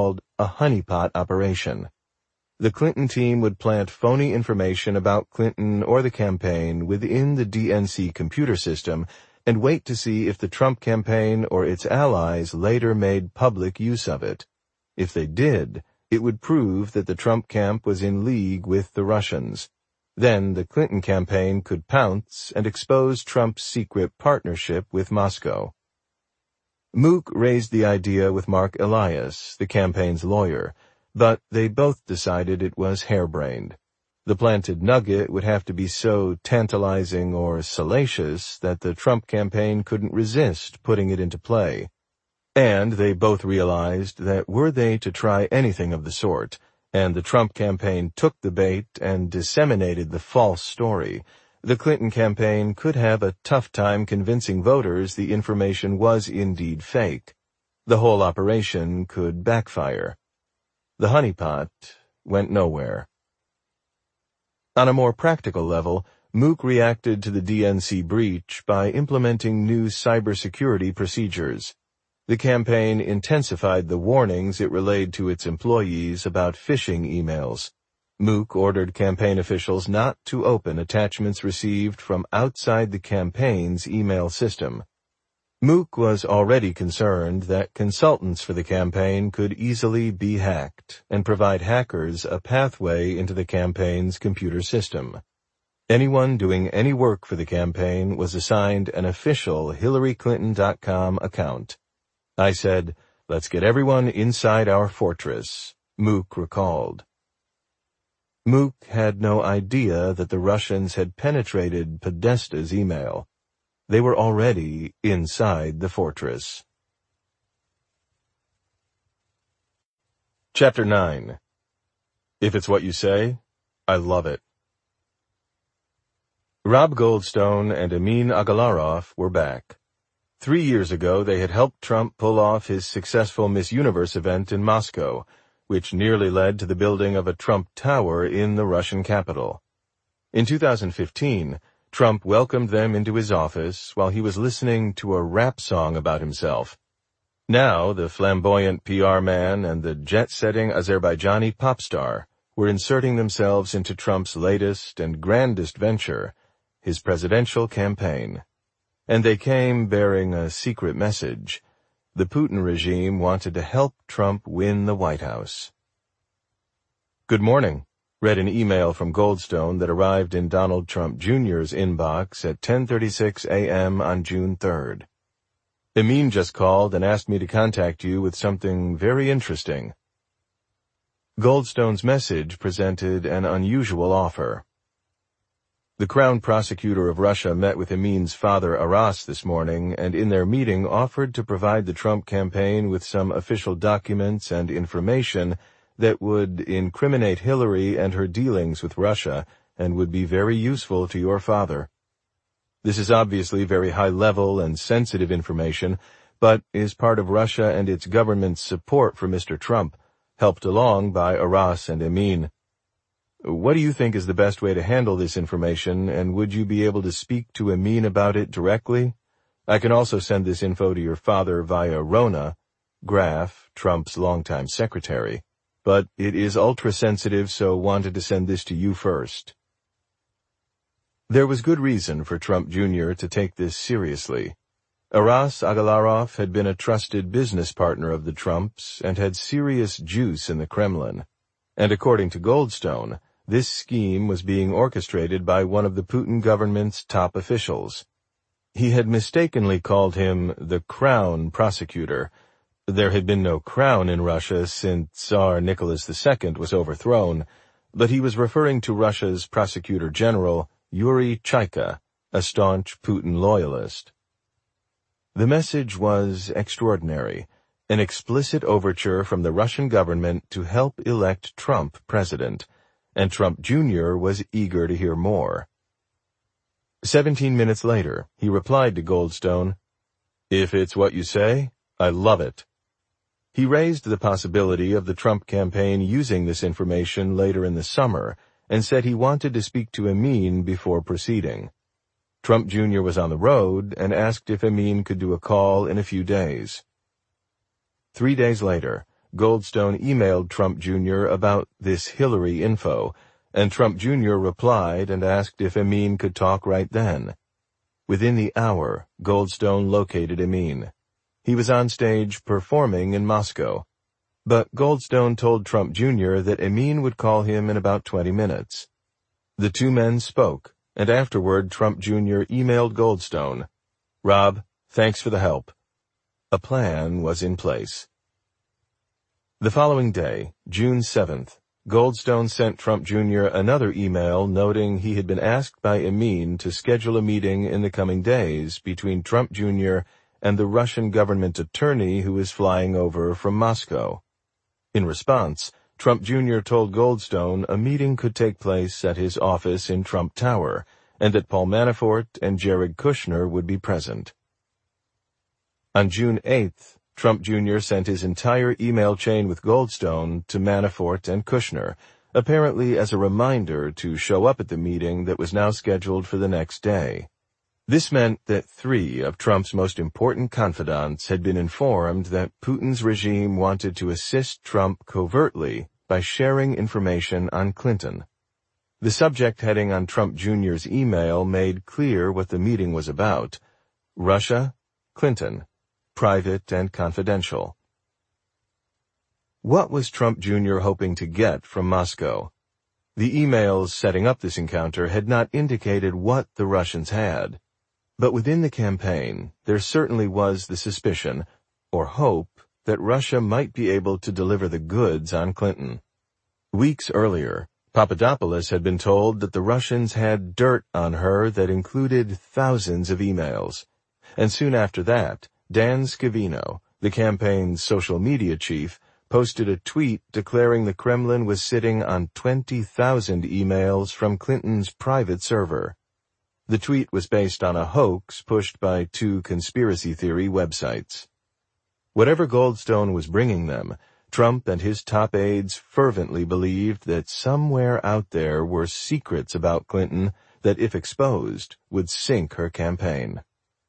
a honeypot operation. The Clinton team would plant phony information about Clinton or the campaign within the D N C computer system and wait to see if the Trump campaign or its allies later made public use of it. If they did, it would prove that the Trump camp was in league with the Russians. Then the Clinton campaign could pounce and expose Trump's secret partnership with Moscow. Mook raised the idea with Mark Elias, the campaign's lawyer, but they both decided it was harebrained. The planted nugget would have to be so tantalizing or salacious that the Trump campaign couldn't resist putting it into play. And they both realized that were they to try anything of the sort, and the Trump campaign took the bait and disseminated the false story, the Clinton campaign could have a tough time convincing voters the information was indeed fake. The whole operation could backfire. The honeypot went nowhere. On a more practical level, Mook reacted to the D N C breach by implementing new cybersecurity procedures. The campaign intensified the warnings it relayed to its employees about phishing emails. Mook ordered campaign officials not to open attachments received from outside the campaign's email system. Mook was already concerned that consultants for the campaign could easily be hacked and provide hackers a pathway into the campaign's computer system. Anyone doing any work for the campaign was assigned an official Hillary Clinton dot com account. I said, "Let's get everyone inside our fortress," Mook recalled. Mook had no idea that the Russians had penetrated Podesta's email. They were already inside the fortress. Chapter nine. If It's What You Say, I Love It. Rob Goldstone and Amin Agalarov were back. Three years ago, they had helped Trump pull off his successful Miss Universe event in Moscow, which nearly led to the building of a Trump Tower in the Russian capital. In two thousand fifteen, Trump welcomed them into his office while he was listening to a rap song about himself. Now, the flamboyant P R man and the jet-setting Azerbaijani pop star were inserting themselves into Trump's latest and grandest venture, his presidential campaign. And they came bearing a secret message. The Putin regime wanted to help Trump win the White House. "Good morning," read an email from Goldstone that arrived in Donald Trump Junior's inbox at ten thirty-six a m on June third. "Amin just called and asked me to contact you with something very interesting." Goldstone's message presented an unusual offer. The Crown Prosecutor of Russia met with Amin's father Aras this morning and in their meeting offered to provide the Trump campaign with some official documents and information that would incriminate Hillary and her dealings with Russia and would be very useful to your father. This is obviously very high-level and sensitive information, but is part of Russia and its government's support for Mister Trump, helped along by Aras and Amin. What do you think is the best way to handle this information, and would you be able to speak to Amin about it directly? I can also send this info to your father via Rona, Graf, Trump's longtime secretary, but it is ultra-sensitive, so wanted to send this to you first. There was good reason for Trump Junior to take this seriously. Aras Agalarov had been a trusted business partner of the Trumps and had serious juice in the Kremlin. And according to Goldstone, this scheme was being orchestrated by one of the Putin government's top officials. He had mistakenly called him the Crown Prosecutor. There had been no crown in Russia since Tsar Nicholas the Second was overthrown, but he was referring to Russia's Prosecutor General, Yuri Chaika, a staunch Putin loyalist. The message was extraordinary, an explicit overture from the Russian government to help elect Trump president, and Trump Junior was eager to hear more. Seventeen minutes later, he replied to Goldstone, "If it's what you say, I love it." He raised the possibility of the Trump campaign using this information later in the summer and said he wanted to speak to Amin before proceeding. Trump Junior was on the road and asked if Amin could do a call in a few days. Three days later, Goldstone emailed Trump Junior about this Hillary info, and Trump Junior replied and asked if Amin could talk right then. Within the hour, Goldstone located Amin. He was on stage performing in Moscow. But Goldstone told Trump Junior that Amin would call him in about twenty minutes. The two men spoke, and afterward Trump Junior emailed Goldstone, "Rob, thanks for the help." A plan was in place. The following day, June seventh, Goldstone sent Trump Junior another email noting he had been asked by Amin to schedule a meeting in the coming days between Trump Junior and the Russian government attorney who was flying over from Moscow. In response, Trump Junior told Goldstone a meeting could take place at his office in Trump Tower, and that Paul Manafort and Jared Kushner would be present. On June eighth, Trump Junior sent his entire email chain with Goldstone to Manafort and Kushner, apparently as a reminder to show up at the meeting that was now scheduled for the next day. This meant that three of Trump's most important confidants had been informed that Putin's regime wanted to assist Trump covertly by sharing information on Clinton. The subject heading on Trump Junior's email made clear what the meeting was about: Russia, Clinton, private and confidential. What was Trump Junior hoping to get from Moscow? The emails setting up this encounter had not indicated what the Russians had. But within the campaign, there certainly was the suspicion, or hope, that Russia might be able to deliver the goods on Clinton. Weeks earlier, Papadopoulos had been told that the Russians had dirt on her that included thousands of emails. And soon after that, Dan Scavino, the campaign's social media chief, posted a tweet declaring the Kremlin was sitting on twenty thousand emails from Clinton's private server. The tweet was based on a hoax pushed by two conspiracy theory websites. Whatever Goldstone was bringing them, Trump and his top aides fervently believed that somewhere out there were secrets about Clinton that, if exposed, would sink her campaign.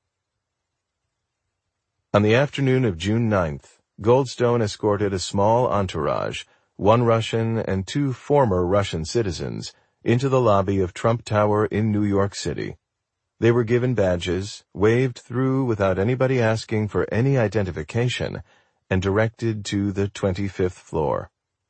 On the afternoon of June ninth, Goldstone escorted a small entourage, one Russian and two former Russian citizens, into the lobby of Trump Tower in New York City. They were given badges, waved through without anybody asking for any identification, and directed to the twenty-fifth floor.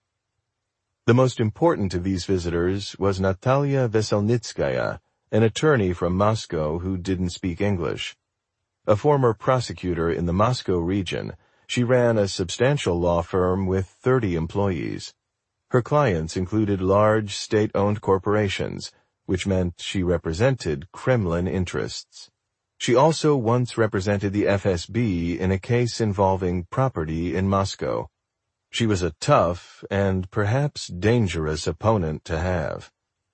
The most important of these visitors was Natalia Veselnitskaya, an attorney from Moscow who didn't speak English. A former prosecutor in the Moscow region, she ran a substantial law firm with thirty employees. Her clients included large state-owned corporations, which meant she represented Kremlin interests. She also once represented the F S B in a case involving property in Moscow. She was a tough and perhaps dangerous opponent to have.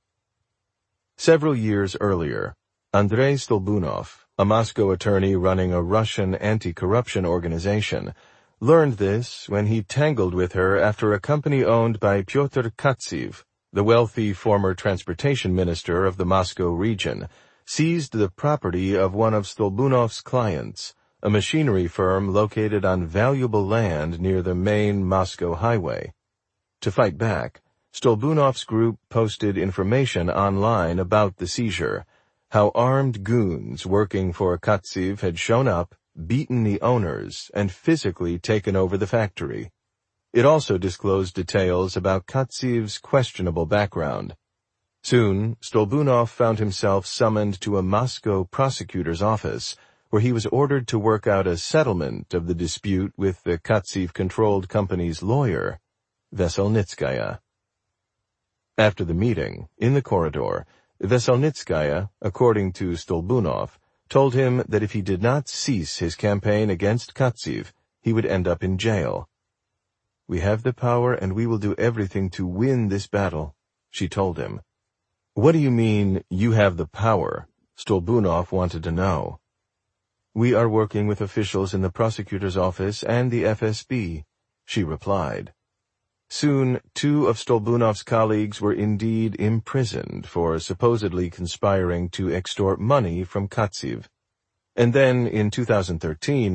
Several years earlier, Andrei Stolbunov, a Moscow attorney running a Russian anti-corruption organization, learned this when he tangled with her after a company owned by Pyotr Katsiv, the wealthy former transportation minister of the Moscow region, seized the property of one of Stolbunov's clients, a machinery firm located on valuable land near the main Moscow highway. To fight back, Stolbunov's group posted information online about the seizure, how armed goons working for Katsiv had shown up, beaten the owners, and physically taken over the factory. It also disclosed details about Katsiv's questionable background. Soon, Stolbunov found himself summoned to a Moscow prosecutor's office, where he was ordered to work out a settlement of the dispute with the Katsiv-controlled company's lawyer, Veselnitskaya. After the meeting, in the corridor, Veselnitskaya, according to Stolbunov, told him that if he did not cease his campaign against Katsiv, he would end up in jail. "We have the power and we will do everything to win this battle," she told him. "What do you mean, you have the power?" Stolbunov wanted to know. "We are working with officials in the prosecutor's office and the F S B," she replied. Soon, two of Stolbunov's colleagues were indeed imprisoned for supposedly conspiring to extort money from Katsiv. And then, in two thousand thirteen,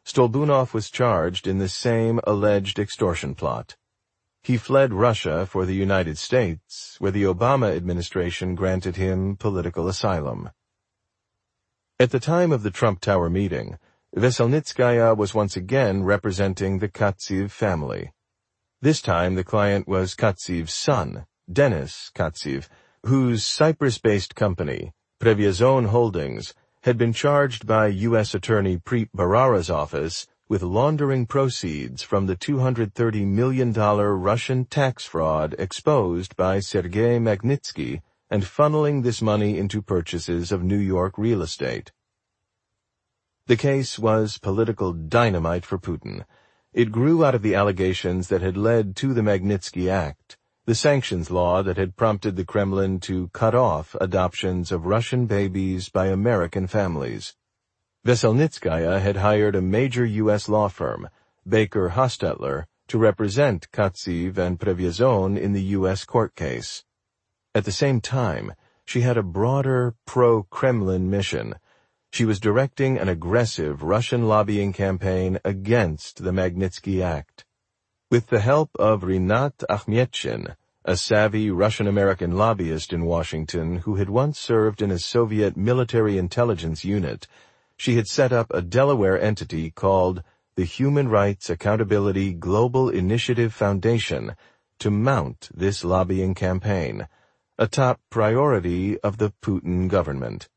Stolbunov was charged in the same alleged extortion plot. He fled Russia for the United States, where the Obama administration granted him political asylum. At the time of the Trump Tower meeting, Veselnitskaya was once again representing the Katsev family. This time the client was Katsev's son, Denis Katsev, whose Cyprus-based company, Prevyazon Holdings, had been charged by U S Attorney Preet Bharara's office with laundering proceeds from the two hundred thirty million dollars Russian tax fraud exposed by Sergei Magnitsky and funneling this money into purchases of New York real estate. The case was political dynamite for Putin. It grew out of the allegations that had led to the Magnitsky Act, the sanctions law that had prompted the Kremlin to cut off adoptions of Russian babies by American families. Veselnitskaya had hired a major U S law firm, Baker Hostetler, to represent Katsev and Prevyazon in the U S court case. At the same time, she had a broader pro-Kremlin mission. She was directing an aggressive Russian lobbying campaign against the Magnitsky Act. With the help of Rinat Akhmetshin, a savvy Russian-American lobbyist in Washington who had once served in a Soviet military intelligence unit, she had set up a Delaware entity called the Human Rights Accountability Global Initiative Foundation to mount this lobbying campaign, a top priority of the Putin government.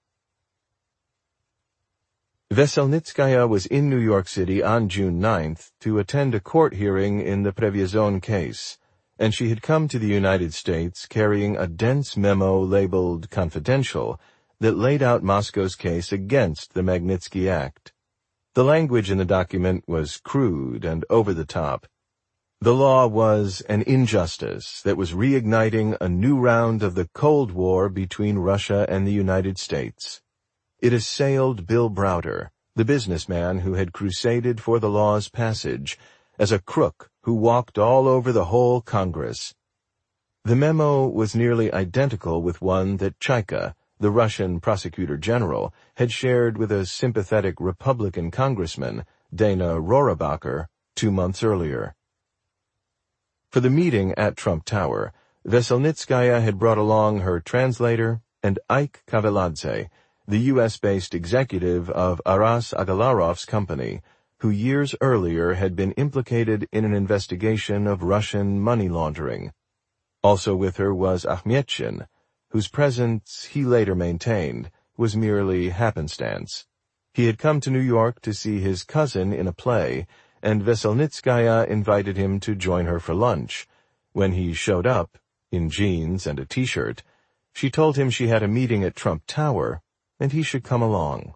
Veselnitskaya was in New York City on June ninth to attend a court hearing in the Prevyazon case, and she had come to the United States carrying a dense memo labeled confidential that laid out Moscow's case against the Magnitsky Act. The language in the document was crude and over the top. The law was an injustice that was reigniting a new round of the Cold War between Russia and the United States. It assailed Bill Browder, the businessman who had crusaded for the law's passage, as a crook who walked all over the whole Congress. The memo was nearly identical with one that Chaika, the Russian prosecutor general, had shared with a sympathetic Republican congressman, Dana Rohrabacher, two months earlier. For the meeting at Trump Tower, Veselnitskaya had brought along her translator and Ike Kaveladze, the U S-based executive of Aras Agalarov's company, who years earlier had been implicated in an investigation of Russian money laundering. Also with her was Akhmetshin, whose presence, he later maintained, was merely happenstance. He had come to New York to see his cousin in a play, and Veselnitskaya invited him to join her for lunch. When he showed up, in jeans and a t-shirt, she told him she had a meeting at Trump Tower, and he should come along.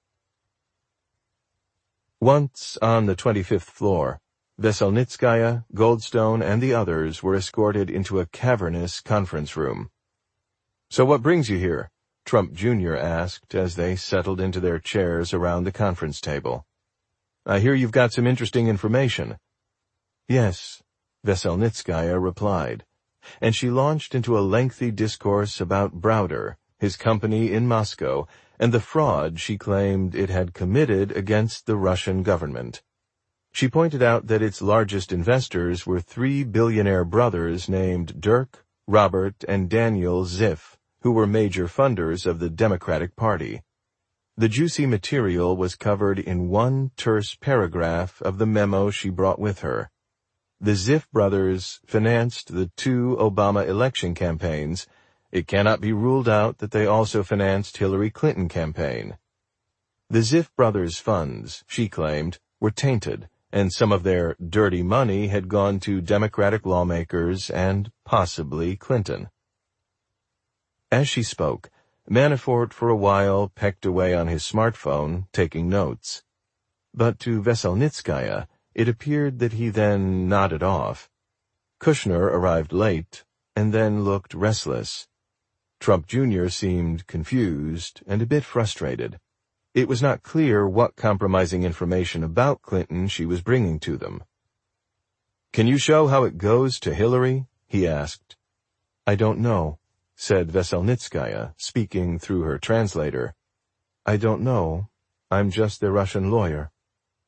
Once on the twenty-fifth floor, Veselnitskaya, Goldstone, and the others were escorted into a cavernous conference room. "So what brings you here?" Trump Junior asked as they settled into their chairs around the conference table. "I hear you've got some interesting information." "Yes," Veselnitskaya replied, and she launched into a lengthy discourse about Browder, his company in Moscow, and the fraud she claimed it had committed against the Russian government. She pointed out that its largest investors were three billionaire brothers named Dirk, Robert, and Daniel Ziff, who were major funders of the Democratic Party. The juicy material was covered in one terse paragraph of the memo she brought with her. The Ziff brothers financed the two Obama election campaigns. It cannot be ruled out that they also financed Hillary Clinton's campaign. The Ziff brothers' funds, she claimed, were tainted, and some of their dirty money had gone to Democratic lawmakers and possibly Clinton. As she spoke, Manafort for a while pecked away on his smartphone, taking notes. But to Veselnitskaya, it appeared that he then nodded off. Kushner arrived late, and then looked restless. Trump Junior seemed confused and a bit frustrated. It was not clear what compromising information about Clinton she was bringing to them. "Can you show how it goes to Hillary?" he asked. "I don't know," said Veselnitskaya, speaking through her translator. "I don't know. I'm just the Russian lawyer."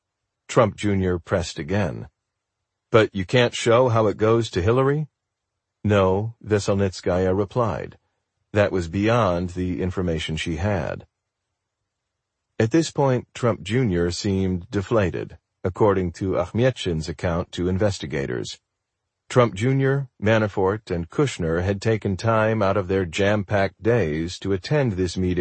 Trump Junior pressed again. "But you can't show how it goes to Hillary?" "No," Veselnitskaya replied. That was beyond the information she had. At this point, Trump Junior seemed deflated, according to Akhmetshin's account to investigators. Trump Junior, Manafort, and Kushner had taken time out of their jam-packed days to attend this meeting